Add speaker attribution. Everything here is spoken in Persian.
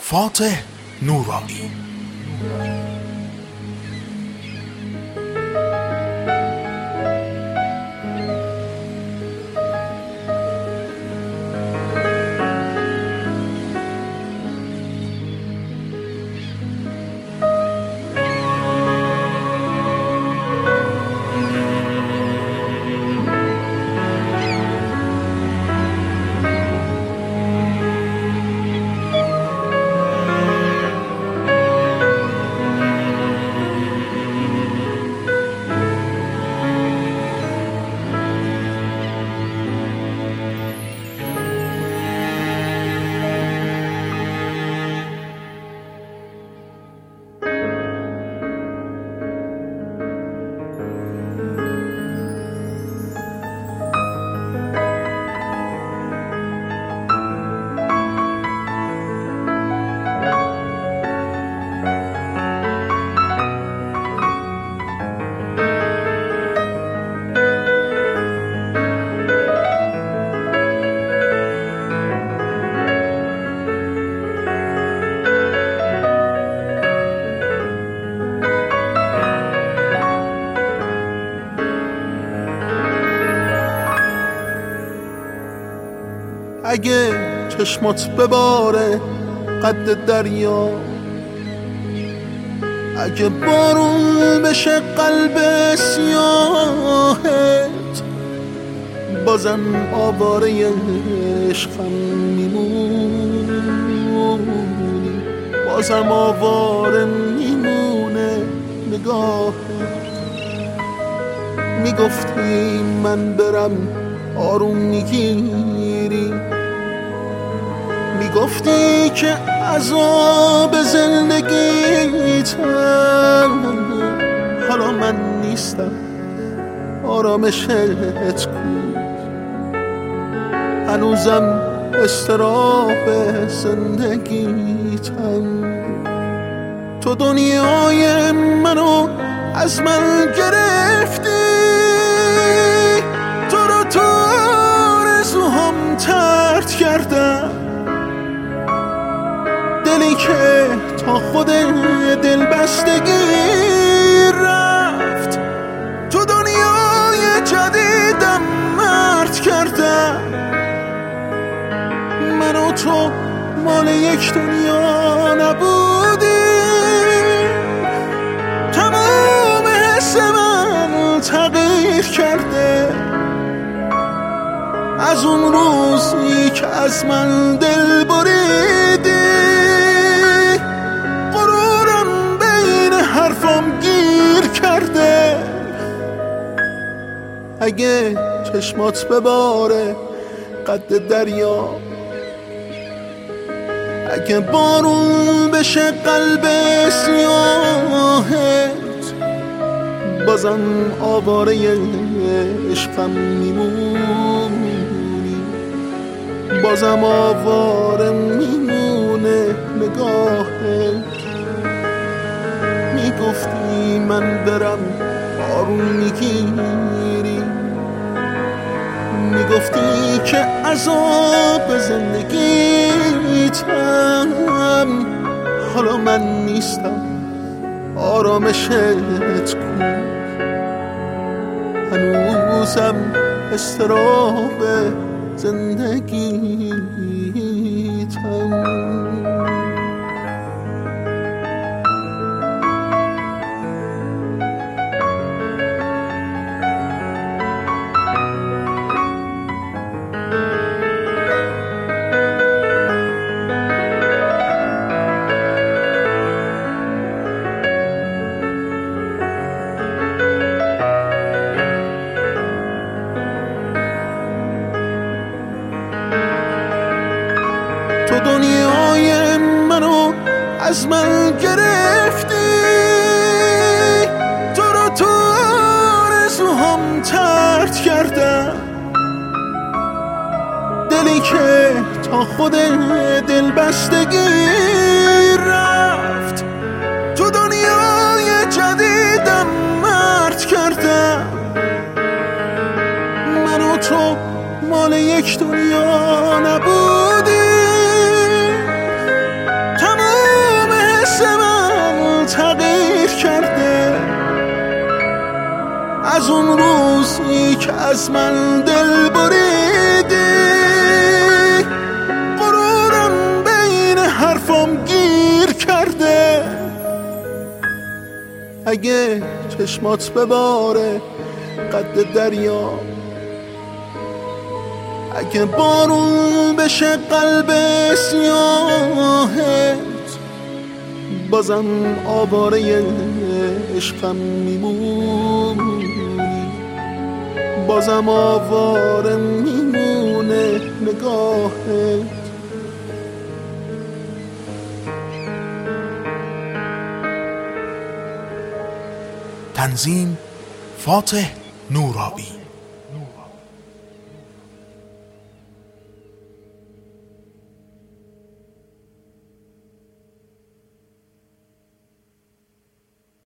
Speaker 1: فاتح نورانی.
Speaker 2: اگه چشمات بباره قد دریا، اگه بارون بشه قلب سیاهت، بازم آواره عشقم میمونی، بازم آواره میمونه نگاهت. میگفتی من برم آروم میگیری، میگفتی که عذاب زندگیتم، حالا من نیستم آرامشت کو، هنوزم استراب زندگیتم. تو دنیای منو از من گرفتی، تو رو تو آرزوهام طرد کردم، دلی که تا خود دل بستگی رفت، تو دنیای جدیدم مرد کردم. من و تو مال یک دنیا نبودیم، تمام حس من تغییر کرده از اون روزی که از من دل بریدی. غرورم بین حرفام گیر کرده، اگه چشمات بباره قد دریا، اگه بارون بشه قلب سیاهت، بازم آواره عشقم میمونی، بازم آواره میمونه نگاهت. میگفتی من برم آروم میگیری، میگفتی که عذاب زندگیتم، حالا من نیستم آرامشت کو، هنوزم استراب زندگیتم. تو دنیای منو از من گرفتی، تو رو تو آرزوهام طرد کردم، دلی که تا خود دل بستگی رفت، تو دنیای جدیدم مرد کردم. من و تو مال یک دنیا نبودیم، از من دل بریدی، غرورم بین حرفام گیر کرده. اگه چشمات بباره قد دریا، اگه بارون بشه قلب سیاهت، بازم آواره عشقم میمونی، بازم آواره میمونه نگاهت.
Speaker 1: تنظیم فاتح نورابی.